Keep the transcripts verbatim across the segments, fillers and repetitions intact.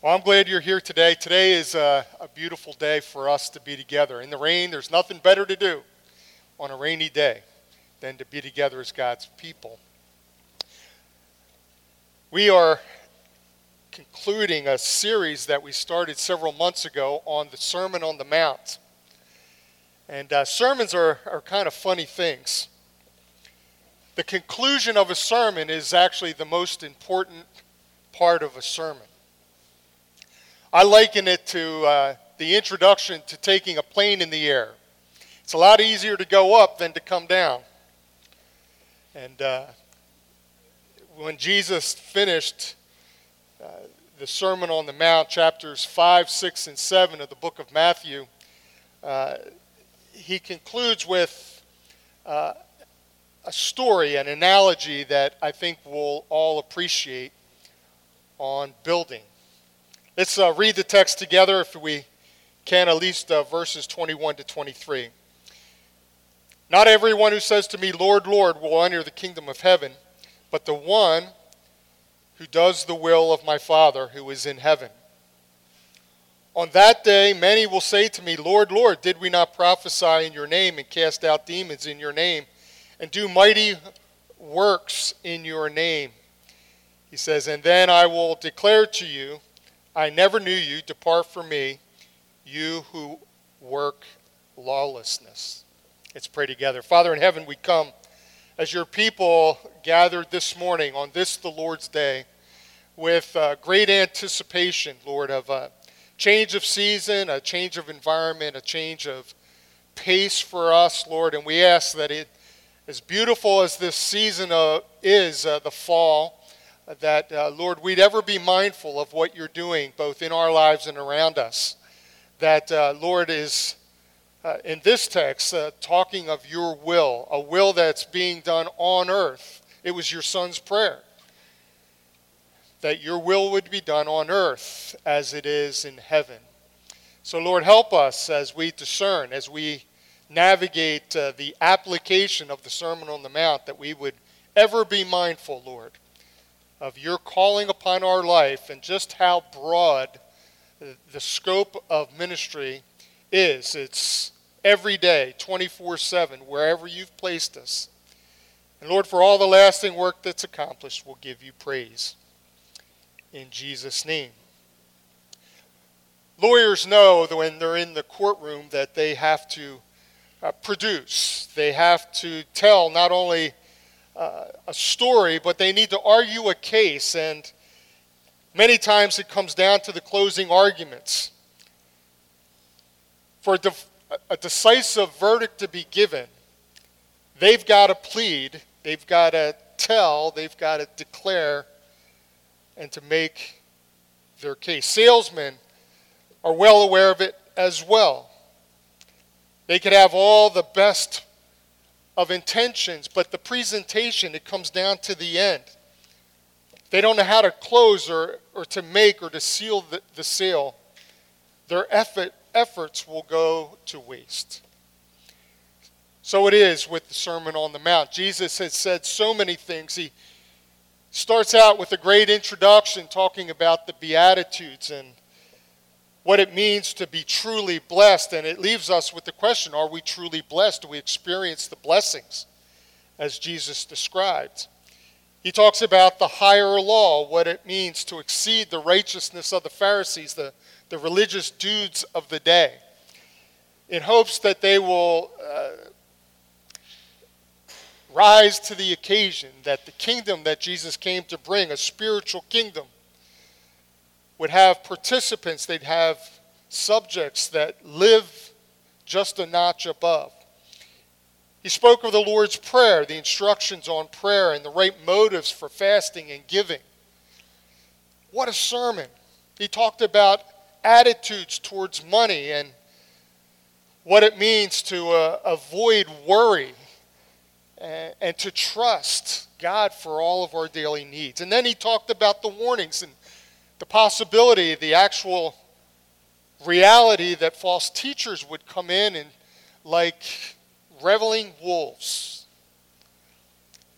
Well, I'm glad you're here today. Today is a, a beautiful day for us to be together. In the rain, there's nothing better to do on a rainy day than to be together as God's people. We are concluding a series that we started several months ago on the Sermon on the Mount. And uh, sermons are, are kind of funny things. The conclusion of a sermon is actually the most important part of a sermon. I liken it to uh, the introduction to taking a plane in the air. It's a lot easier to go up than to come down. And uh, when Jesus finished uh, the Sermon on the Mount, chapters five, six, and seven of the book of Matthew, uh, he concludes with uh, a story, an analogy that I think we'll all appreciate on building. Let's uh, read the text together, if we can, at least uh, verses twenty-one to twenty-three. Not everyone who says to me, Lord, Lord, will enter the kingdom of heaven, but the one who does the will of my Father who is in heaven. On that day, many will say to me, Lord, Lord, did we not prophesy in your name and cast out demons in your name and do mighty works in your name? He says, and then I will declare to you, I never knew you. Depart from me, you who work lawlessness. Let's pray together. Father in heaven, we come as your people gathered this morning on this, the Lord's day, with uh, great anticipation, Lord, of a change of season, a change of environment, a change of pace for us, Lord. And we ask that it, as beautiful as this season uh, is, uh, the fall, that, uh, Lord, we'd ever be mindful of what you're doing, both in our lives and around us. That, uh, Lord, is, uh, in this text, uh, talking of your will, a will that's being done on earth. It was your Son's prayer, that your will would be done on earth as it is in heaven. So, Lord, help us as we discern, as we navigate uh, the application of the Sermon on the Mount, that we would ever be mindful, Lord, of your calling upon our life and just how broad the scope of ministry is. It's every day, twenty-four seven, wherever you've placed us. And Lord, for all the lasting work that's accomplished, we'll give you praise. In Jesus' name. Lawyers know that when they're in the courtroom that they have to uh, produce. They have to tell not only Uh, a story, but they need to argue a case, and many times it comes down to the closing arguments. For a, de- a decisive verdict to be given, they've got to plead, they've got to tell, they've got to declare, and to make their case. Salesmen are well aware of it as well. They could have all the best of intentions, but the presentation, it comes down to the end. They don't know how to close or, or to make or to seal the, the sale. Their effort, efforts will go to waste. So it is with the Sermon on the Mount. Jesus has said so many things. He starts out with a great introduction talking about the Beatitudes and what it means to be truly blessed, and it leaves us with the question, are we truly blessed? Do we experience the blessings as Jesus described? He talks about the higher law, what it means to exceed the righteousness of the Pharisees, the, the religious dudes of the day, in hopes that they will uh, rise to the occasion, that the kingdom that Jesus came to bring, a spiritual kingdom, would have participants, they'd have subjects that live just a notch above. He spoke of the Lord's Prayer, the instructions on prayer, and the right motives for fasting and giving. What a sermon. He talked about attitudes towards money and what it means to uh, avoid worry and, and to trust God for all of our daily needs. And then he talked about the warnings and the possibility, the actual reality that false teachers would come in and like reveling wolves.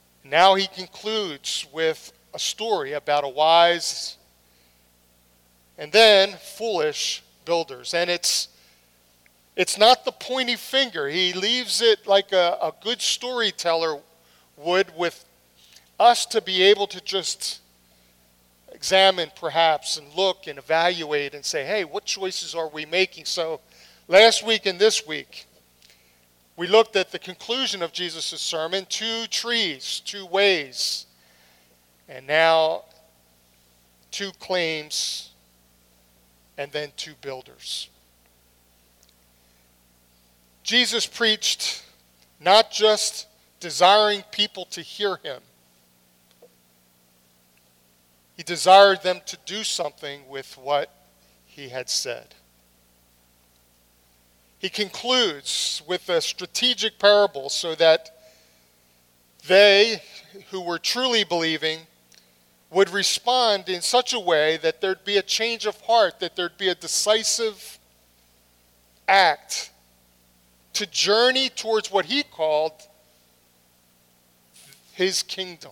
Now he concludes with a story about a wise and then foolish builders. And it's it's not the pointy finger. He leaves it like a, a good storyteller would, with us to be able to just examine perhaps and look and evaluate and say, hey, what choices are we making? So last week and this week, we looked at the conclusion of Jesus' sermon, two trees, two ways, and now two claims, and then two builders. Jesus preached not just desiring people to hear him. He desired them to do something with what he had said. He concludes with a strategic parable so that they who were truly believing would respond in such a way that there'd be a change of heart, that there'd be a decisive act to journey towards what he called his kingdom.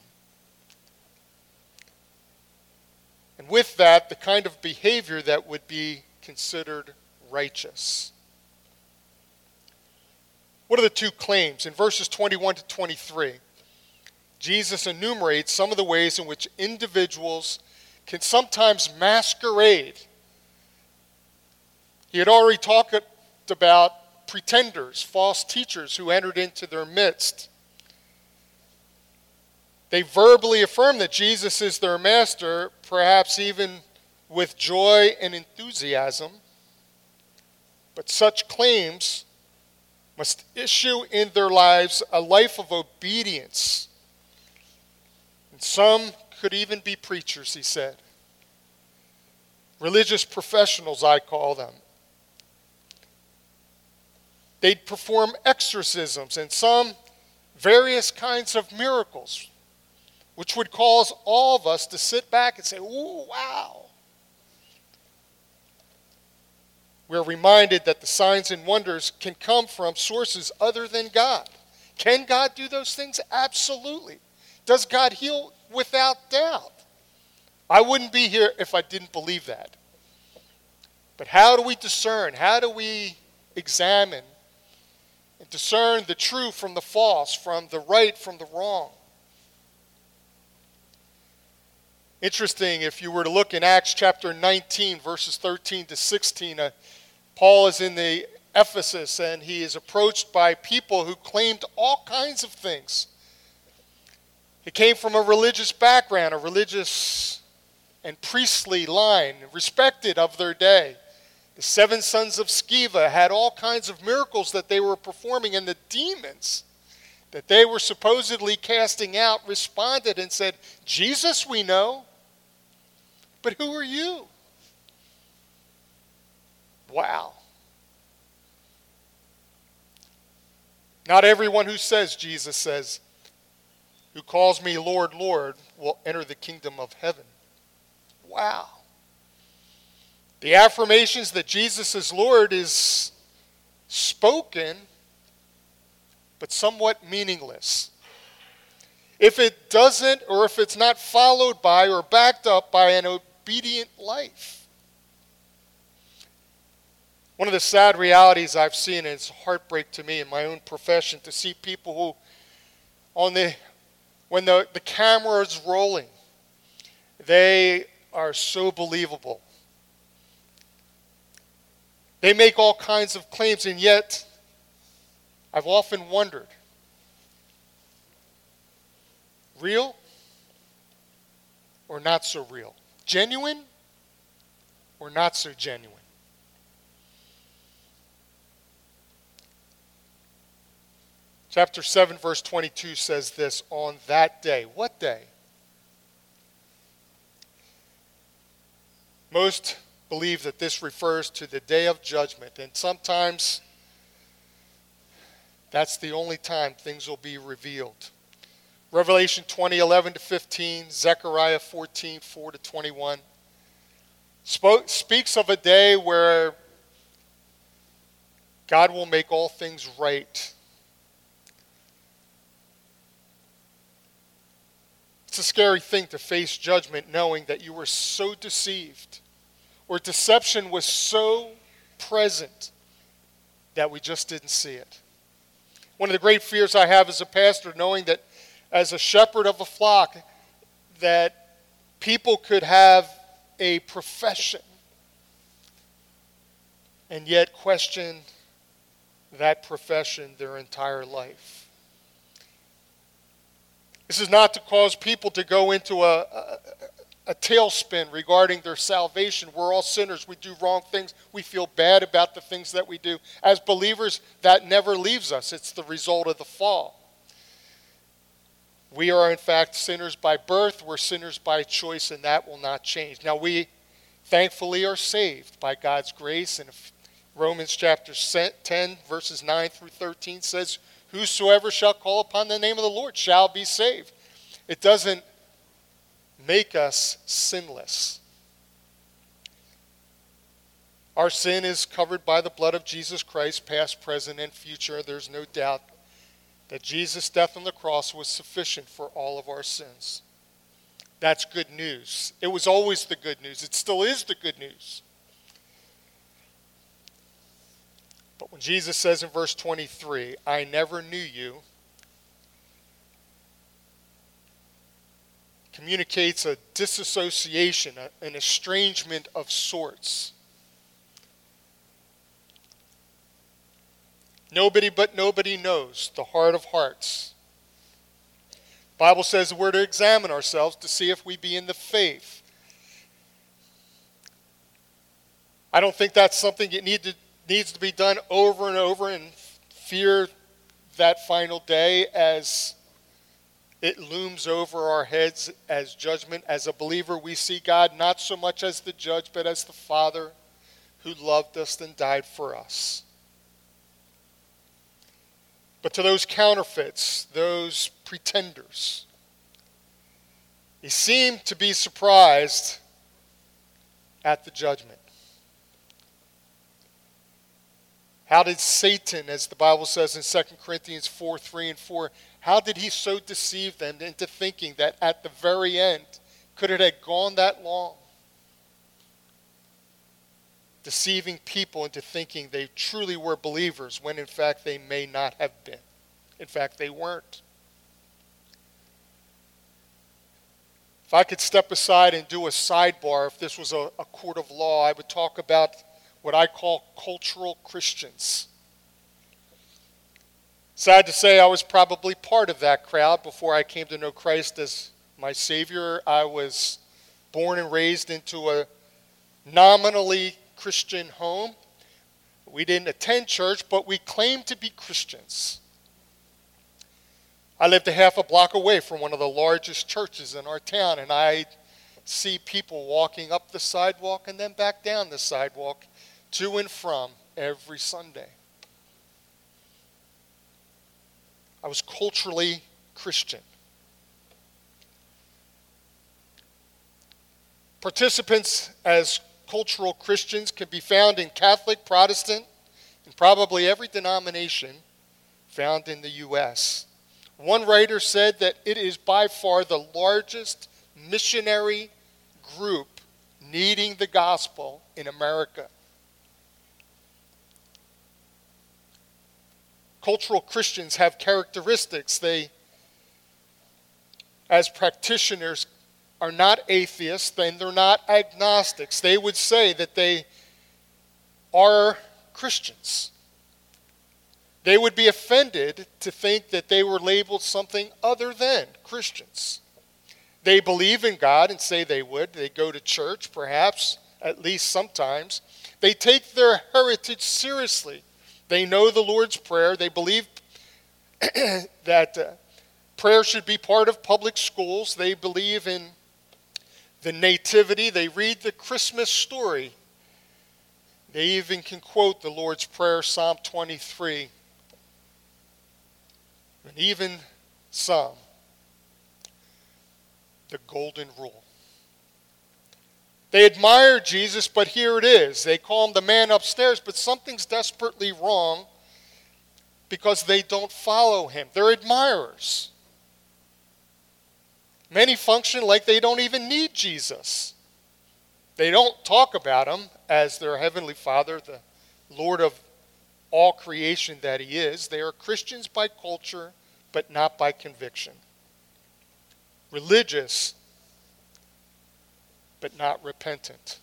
And with that, the kind of behavior that would be considered righteous. What are the two claims? In verses twenty-one to twenty-three, Jesus enumerates some of the ways in which individuals can sometimes masquerade. He had already talked about pretenders, false teachers who entered into their midst. They verbally affirm that Jesus is their master, perhaps even with joy and enthusiasm. But such claims must issue in their lives a life of obedience. And some could even be preachers, he said. Religious professionals, I call them. They'd perform exorcisms and some various kinds of miracles, which would cause all of us to sit back and say, ooh, wow. We're reminded that the signs and wonders can come from sources other than God. Can God do those things? Absolutely. Does God heal? Without doubt. I wouldn't be here if I didn't believe that. But how do we discern? How do we examine and discern the true from the false, from the right from the wrong? Interesting, if you were to look in Acts chapter nineteen, verses thirteen to sixteen, uh, Paul is in the Ephesus and he is approached by people who claimed all kinds of things. He came from a religious background, a religious and priestly line, respected of their day. The seven sons of Sceva had all kinds of miracles that they were performing, and the demons that they were supposedly casting out responded and said, Jesus we know, but who are you? Wow. Not everyone who says, Jesus says, who calls me Lord, Lord, will enter the kingdom of heaven. Wow. The affirmations that Jesus is Lord is spoken, but somewhat meaningless. If it doesn't, or if it's not followed by or backed up by an obedient life. One of the sad realities I've seen, and it's a heartbreak to me in my own profession, to see people who, on the when the, the camera is rolling, they are so believable. They make all kinds of claims, and yet I've often wondered, real or not so real? Genuine or not so genuine? Chapter seven, verse twenty-two says this, on that day. What day? Most believe that this refers to the day of judgment, and sometimes that's the only time things will be revealed. Revelation twenty, eleven to fifteen, Zechariah fourteen, four to twenty-one, spoke, speaks of a day where God will make all things right. It's a scary thing to face judgment knowing that you were so deceived or deception was so present that we just didn't see it. One of the great fears I have as a pastor, knowing that as a shepherd of a flock, that people could have a profession and yet question that profession their entire life. This is not to cause people to go into a, a, a tailspin regarding their salvation. We're all sinners. We do wrong things. We feel bad about the things that we do. As believers, that never leaves us. It's the result of the fall. We are, in fact, sinners by birth. We're sinners by choice, and that will not change. Now, we thankfully are saved by God's grace. And Romans chapter ten, verses nine through thirteen says, whosoever shall call upon the name of the Lord shall be saved. It doesn't make us sinless. Our sin is covered by the blood of Jesus Christ, past, present, and future. There's no doubt that Jesus' death on the cross was sufficient for all of our sins. That's good news. It was always the good news. It still is the good news. But when Jesus says in verse twenty-three, I never knew you, communicates a disassociation, an estrangement of sorts. Nobody but nobody knows the heart of hearts. The Bible says we're to examine ourselves to see if we be in the faith. I don't think that's something that need to, needs to be done over and over and fear that final day as it looms over our heads as judgment. As a believer, we see God not so much as the judge, but as the Father who loved us and died for us. But to those counterfeits, those pretenders, he seemed to be surprised at the judgment. How did Satan, as the Bible says in Second Corinthians four, three and four, how did he so deceive them into thinking that at the very end, could it have gone that long? Deceiving people into thinking they truly were believers when in fact they may not have been. In fact, they weren't. If I could step aside and do a sidebar, if this was a, a court of law, I would talk about what I call cultural Christians. Sad to say, I was probably part of that crowd before I came to know Christ as my Savior. I was born and raised into a nominally Christian home. We didn't attend church, but we claimed to be Christians. I lived a half a block away from one of the largest churches in our town, and I see people walking up the sidewalk and then back down the sidewalk to and from every Sunday. I was culturally Christian. Participants as cultural Christians can be found in Catholic, Protestant, and probably every denomination found in the U S One writer said that it is by far the largest missionary group needing the gospel in America. Cultural Christians have characteristics. They, as practitioners, are not atheists and they're not agnostics. They would say that they are Christians. They would be offended to think that they were labeled something other than Christians. They believe in God and say they would. They go to church, perhaps, at least sometimes. They take their heritage seriously. They know the Lord's Prayer. They believe that uh, prayer should be part of public schools. They believe in the nativity. They read the Christmas story. They even can quote the Lord's Prayer, Psalm twenty-three. And even some, the golden rule. They admire Jesus, but here it is. They call him the man upstairs, but something's desperately wrong because they don't follow him. They're admirers. Many function like they don't even need Jesus. They don't talk about him as their heavenly Father, the Lord of all creation that he is. They are Christians by culture, but not by conviction. Religious, but not repentant.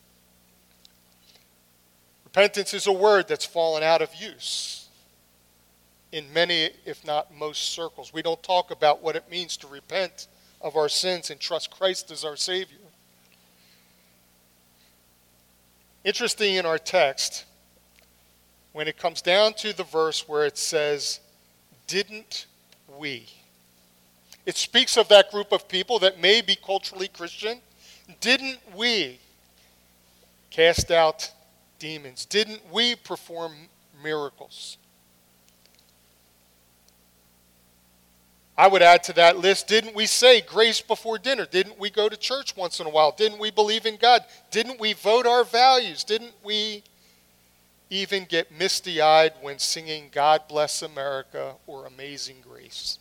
Repentance is a word that's fallen out of use in many, if not most, circles. We don't talk about what it means to repent of our sins and trust Christ as our Savior. Interesting in our text, when it comes down to the verse where it says, "Didn't we?" It speaks of that group of people that may be culturally Christian. Didn't we cast out demons? Didn't we perform miracles? I would add to that list, didn't we say grace before dinner? Didn't we go to church once in a while? Didn't we believe in God? Didn't we vote our values? Didn't we even get misty-eyed when singing God Bless America or Amazing Grace?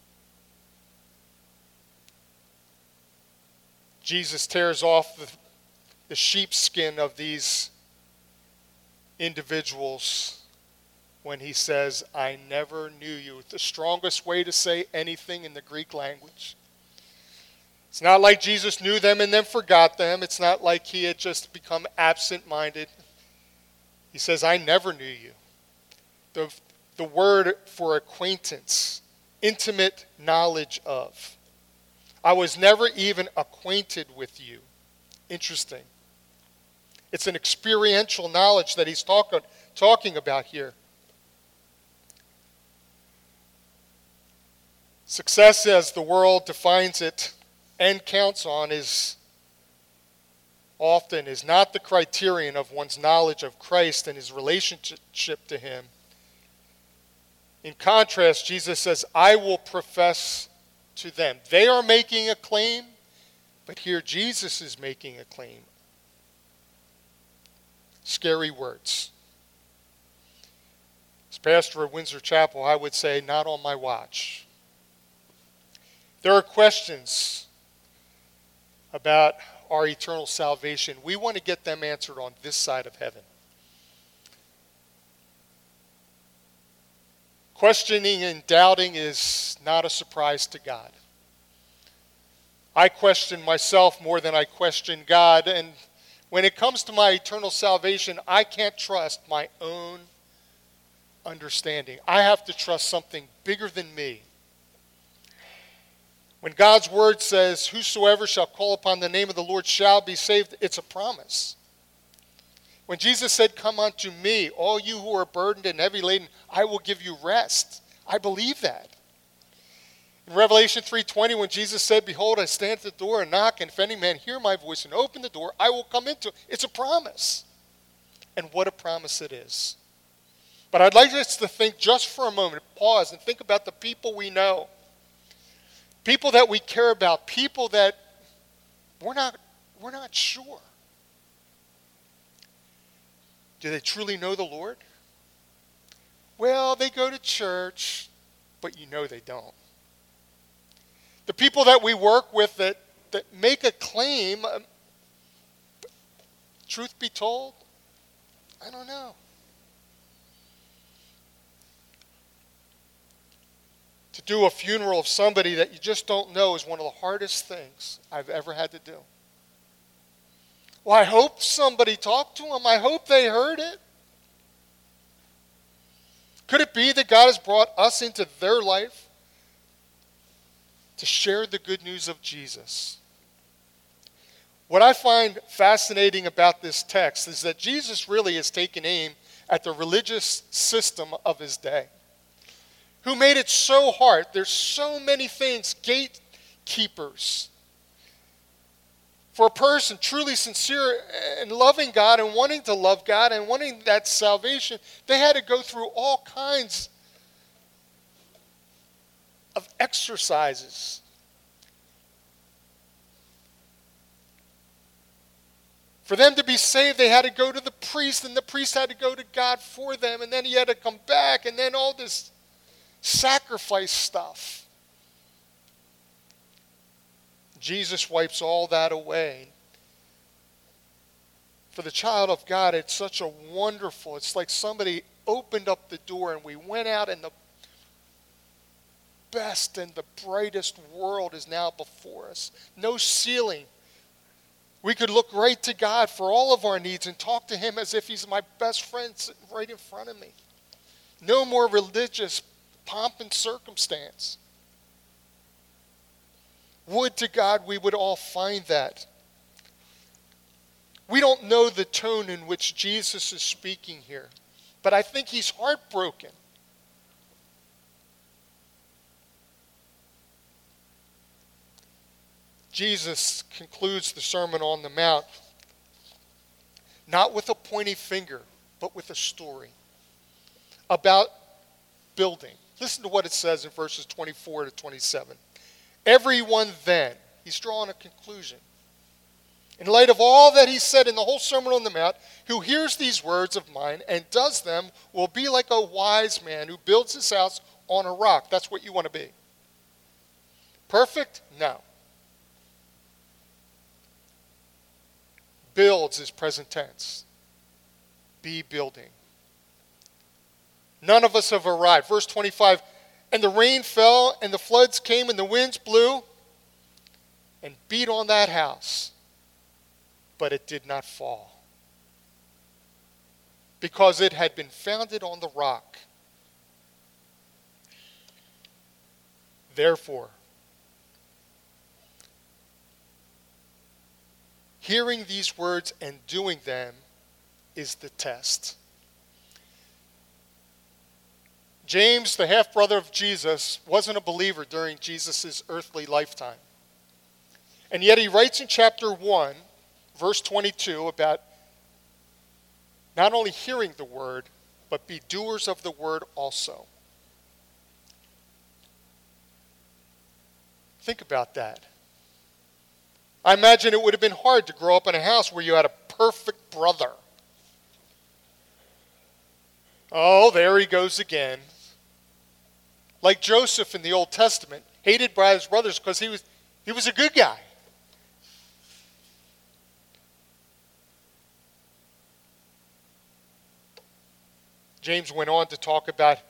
Jesus tears off the, the sheepskin of these individuals when he says, "I never knew you." The strongest way to say anything in the Greek language. It's not like Jesus knew them and then forgot them. It's not like he had just become absent-minded. He says, "I never knew you." The, the word for acquaintance, intimate knowledge of. I was never even acquainted with you. Interesting. It's an experiential knowledge that he's talk, talking about here. Success, as the world defines it and counts on, is often is not the criterion of one's knowledge of Christ and his relationship to him. In contrast, Jesus says, "I will profess to them." They are making a claim, but here Jesus is making a claim. Scary words. As pastor of Windsor Chapel, I would say, not on my watch. There are questions about our eternal salvation. We want to get them answered on this side of heaven. Questioning and doubting is not a surprise to God. I question myself more than I question God, and when it comes to my eternal salvation, I can't trust my own understanding. I have to trust something bigger than me. When God's word says, "Whosoever shall call upon the name of the Lord shall be saved," it's a promise. When Jesus said, "Come unto me, all you who are burdened and heavy laden, I will give you rest," I believe that. In Revelation three twenty, when Jesus said, "Behold, I stand at the door and knock, and if any man hear my voice and open the door, I will come into it," it's a promise. And what a promise it is. But I'd like us to think just for a moment, pause and think about the people we know. People that we care about, people that we're not, we're not sure. Do they truly know the Lord? Well, they go to church, but you know they don't. The people that we work with that, that make a claim, um, truth be told, I don't know. To do a funeral of somebody that you just don't know is one of the hardest things I've ever had to do. Well, I hope somebody talked to them. I hope they heard it. Could it be that God has brought us into their life to share the good news of Jesus? What I find fascinating about this text is that Jesus really has taken aim at the religious system of his day, who made it so hard. There's so many things, gatekeepers. For a person truly sincere and loving God and wanting to love God and wanting that salvation, they had to go through all kinds of exercises. For them to be saved, they had to go to the priest, and the priest had to go to God for them, and then he had to come back, and then all this sacrifice stuff. Jesus wipes all that away. For the child of God, it's such a wonderful, it's like somebody opened up the door and we went out and the best and the brightest world is now before us. No ceiling. We could look right to God for all of our needs and talk to him as if he's my best friend sitting right in front of me. No more religious pomp and circumstance. Would to God we would all find that. We don't know the tone in which Jesus is speaking here, but I think he's heartbroken. Jesus concludes the Sermon on the Mount not with a pointy finger, but with a story about building. Listen to what it says in verses twenty-four to twenty-seven. Everyone then, he's drawing a conclusion. In light of all that he said in the whole Sermon on the Mount, who hears these words of mine and does them will be like a wise man who builds his house on a rock. That's what you want to be. Perfect? No. Builds is present tense. Be building. None of us have arrived. Verse twenty-five, and the rain fell, and the floods came, and the winds blew and beat on that house. But it did not fall, because it had been founded on the rock. Therefore, hearing these words and doing them is the test. James, the half-brother of Jesus, wasn't a believer during Jesus' earthly lifetime. And yet he writes in chapter one, verse twenty-two, about not only hearing the word, but be doers of the word also. Think about that. I imagine it would have been hard to grow up in a house where you had a perfect brother. Oh, there he goes again. Like Joseph in the Old Testament, hated by his brothers because he was, he was a good guy. James went on to talk about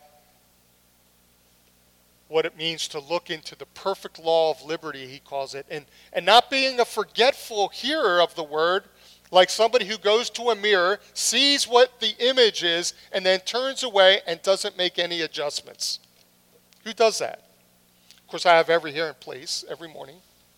what it means to look into the perfect law of liberty, he calls it, and, and not being a forgetful hearer of the word, like somebody who goes to a mirror, sees what the image is, and then turns away and doesn't make any adjustments. Who does that? Of course, I have every hearing place every morning.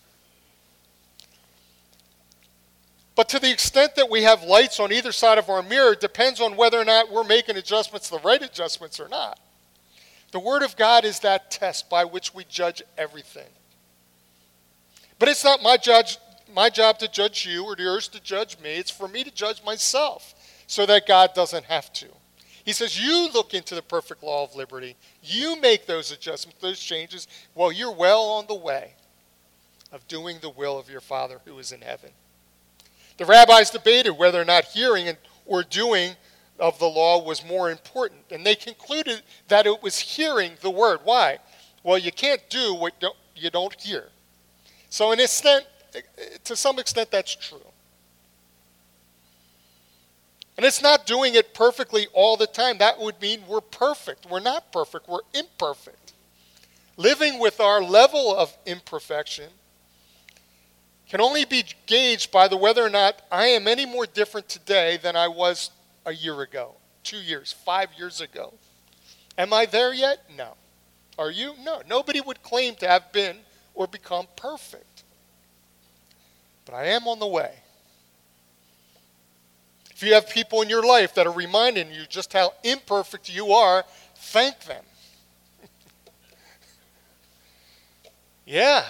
But to the extent that we have lights on either side of our mirror depends on whether or not we're making adjustments, the right adjustments or not. The Word of God is that test by which we judge everything. But it's not my judge, my job to judge you or yours to judge me. It's for me to judge myself so that God doesn't have to. He says, you look into the perfect law of liberty. You make those adjustments, those changes, while you're well on the way of doing the will of your Father who is in heaven. The rabbis debated whether or not hearing or doing of the law was more important. And they concluded that it was hearing the word. Why? Well, you can't do what you don't hear. So in extent, to some extent, that's true. And it's not doing it perfectly all the time. That would mean we're perfect. We're not perfect. We're imperfect. Living with our level of imperfection can only be gauged by the whether or not I am any more different today than I was a year ago, two years, five years ago. Am I there yet? No. Are you? No. Nobody would claim to have been or become perfect. But I am on the way. If you have people in your life that are reminding you just how imperfect you are, thank them. Yeah.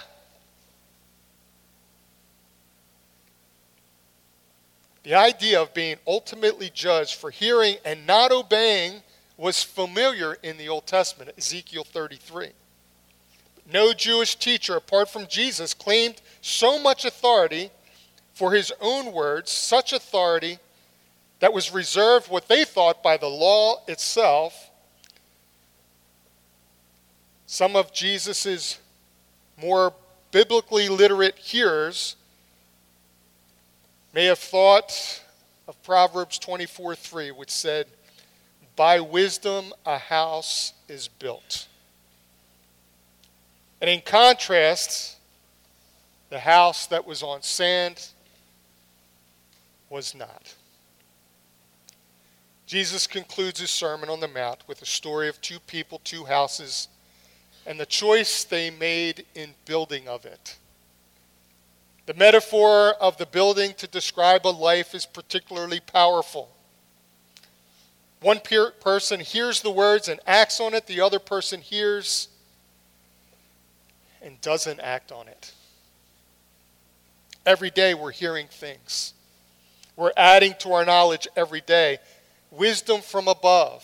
The idea of being ultimately judged for hearing and not obeying was familiar in the Old Testament, Ezekiel thirty-three. No Jewish teacher apart from Jesus claimed so much authority for his own words, such authority that was reserved what they thought by the law itself. Some of Jesus' more biblically literate hearers may have thought of Proverbs twenty-four three, which said, "By wisdom a house is built." And in contrast, the house that was on sand was not. Jesus concludes his Sermon on the Mount with a story of two people, two houses, and the choice they made in building of it. The metaphor of the building to describe a life is particularly powerful. One per- person hears the words and acts on it. The other person hears and doesn't act on it. Every day we're hearing things. We're adding to our knowledge every day. Wisdom from above.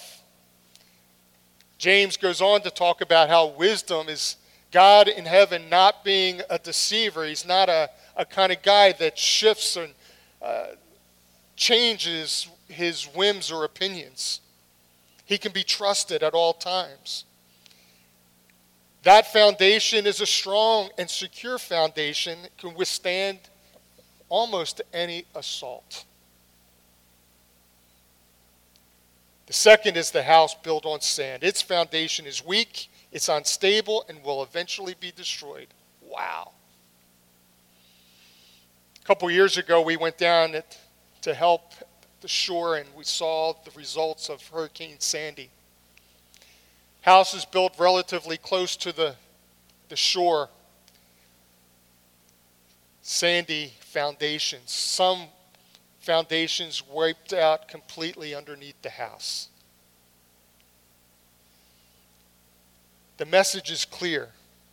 James goes on to talk about how wisdom is God in heaven not being a deceiver. He's not a, a kind of guy that shifts and uh, changes his whims or opinions. He can be trusted at all times. That foundation is a strong and secure foundation. It can withstand almost any assault. The second is the house built on sand. Its foundation is weak, it's unstable, and will eventually be destroyed. Wow. A couple years ago, we went down at, to help the shore, and we saw the results of Hurricane Sandy. Houses built relatively close to the, the shore. Sandy foundations. Some foundations wiped out completely underneath the house. The message is clear.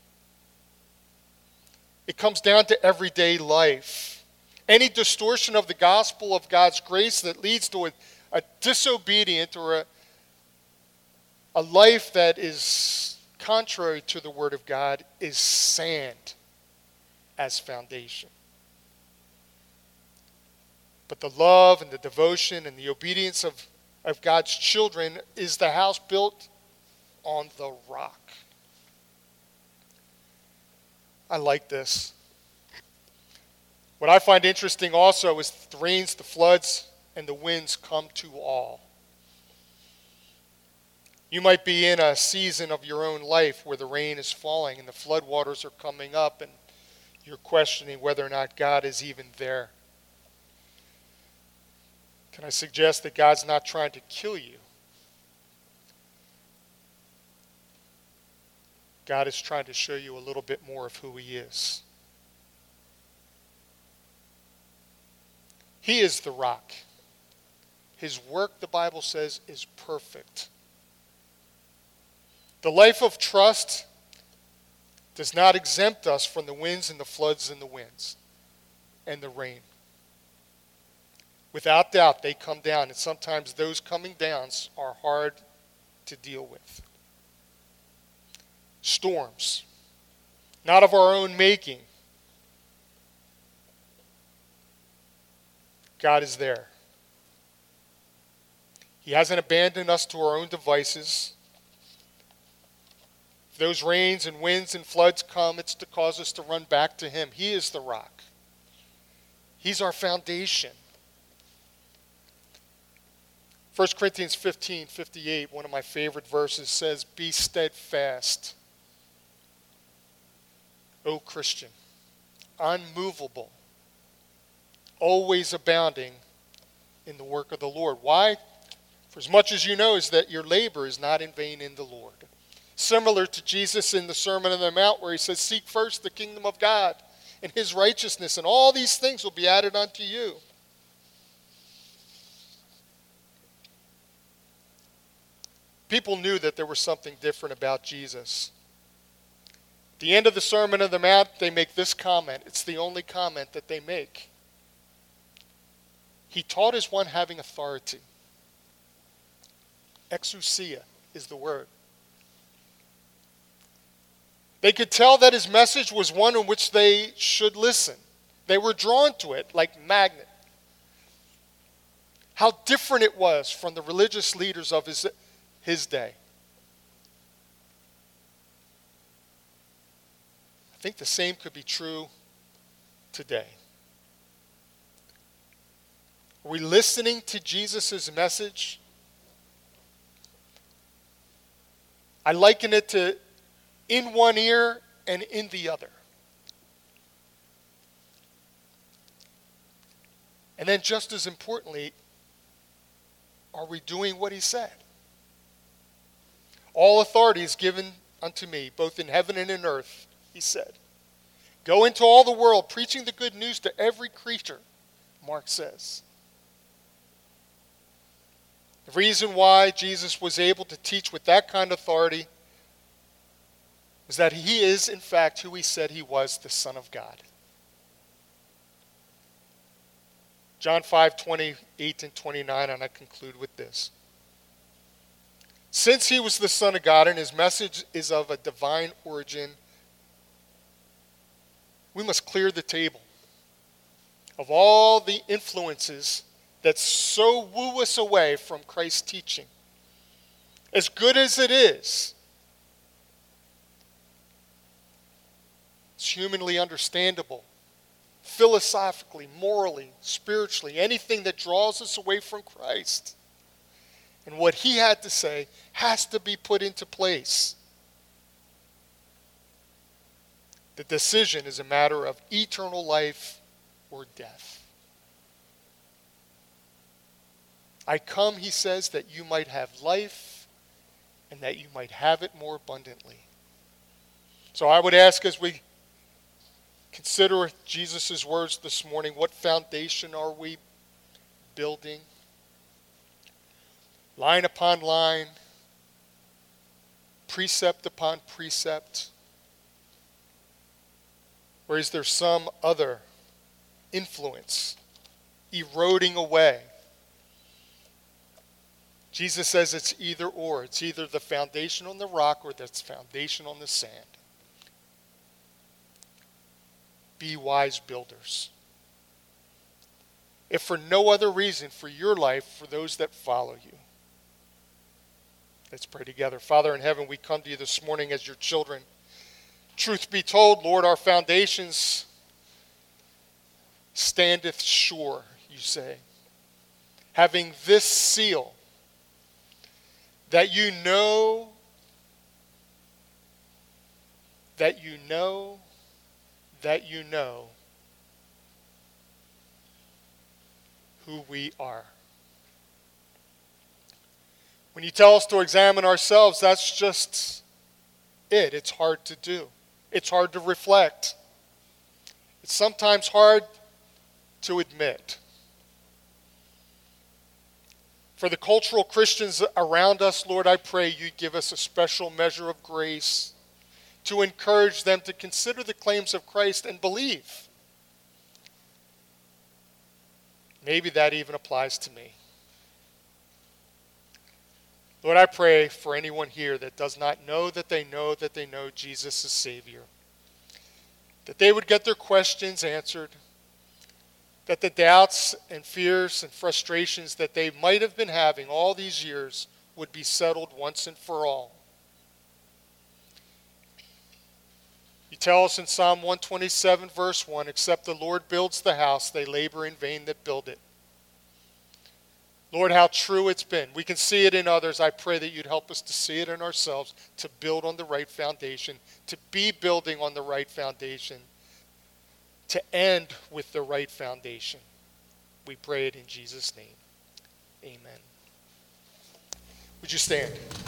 It comes down to everyday life. Any distortion of the gospel of God's grace that leads to a, a disobedient or a, a life that is contrary to the Word of God is sand as foundation. But the love and the devotion and the obedience of, of God's children is the house built on the rock. I like this. What I find interesting also is the rains, the floods, and the winds come to all. You might be in a season of your own life where the rain is falling and the floodwaters are coming up and you're questioning whether or not God is even there. Can I suggest that God's not trying to kill you? God is trying to show you a little bit more of who He is. He is the rock. His work, the Bible says, is perfect. The life of trust does not exempt us from the winds and the floods and the winds and the rain. Without doubt, they come down, and sometimes those coming downs are hard to deal with. Storms, not of our own making. God is there. He hasn't abandoned us to our own devices. If those rains and winds and floods come, it's to cause us to run back to Him. He is the rock. He's our foundation. First Corinthians fifteen fifty-eight, one of my favorite verses, says, "Be steadfast, O Christian, unmovable, always abounding in the work of the Lord." Why? For as much as you know is that your labor is not in vain in the Lord. Similar to Jesus in the Sermon on the Mount, where He says, "Seek first the kingdom of God and His righteousness, and all these things will be added unto you." People knew that there was something different about Jesus. At the end of the Sermon on the Mount, they make this comment. It's the only comment that they make. He taught as one having authority. Exousia is the word. They could tell that His message was one in which they should listen. They were drawn to it like magnet. How different it was from the religious leaders of his, his day. I think the same could be true today. Are we listening to Jesus' message? I liken it to in one ear and in the other. And then just as importantly, are we doing what he said? All authority is given unto me, both in heaven and in earth, he said. Go into all the world, preaching the good news to every creature, Mark says. The reason why Jesus was able to teach with that kind of authority is that he is, in fact, who he said he was, the Son of God. John five, twenty-eight and twenty-nine, and I conclude with this. Since he was the Son of God and his message is of a divine origin, we must clear the table of all the influences that so woo us away from Christ's teaching. As good as it is, it's humanly understandable, philosophically, morally, spiritually, anything that draws us away from Christ. And what he had to say has to be put into place. The decision is a matter of eternal life or death. I come, he says, that you might have life and that you might have it more abundantly. So I would ask, as we consider Jesus' words this morning, what foundation are we building? Line upon line, precept upon precept? Or is there some other influence eroding away? Jesus says it's either or. It's either the foundation on the rock or the foundation on the sand. Be wise builders. If for no other reason, for your life, for those that follow you. Let's pray together. Father in heaven, we come to you this morning as your children. Truth be told, Lord, our foundations standeth sure, you say. Having this seal, that you know, that you know, that you know who we are. When you tell us to examine ourselves, that's just it. It's hard to do. It's hard to reflect. It's sometimes hard to admit. For the cultural Christians around us, Lord, I pray you give us a special measure of grace to encourage them to consider the claims of Christ and believe. Maybe that even applies to me. Lord, I pray for anyone here that does not know that they know that they know Jesus as Savior, that they would get their questions answered, that the doubts and fears and frustrations that they might have been having all these years would be settled once and for all. You tell us in Psalm one twenty-seven, verse one, except the Lord builds the house, they labor in vain that build it. Lord, how true it's been. We can see it in others. I pray that you'd help us to see it in ourselves, to build on the right foundation, to be building on the right foundation, to end with the right foundation. We pray it in Jesus' name. Amen. Would you stand?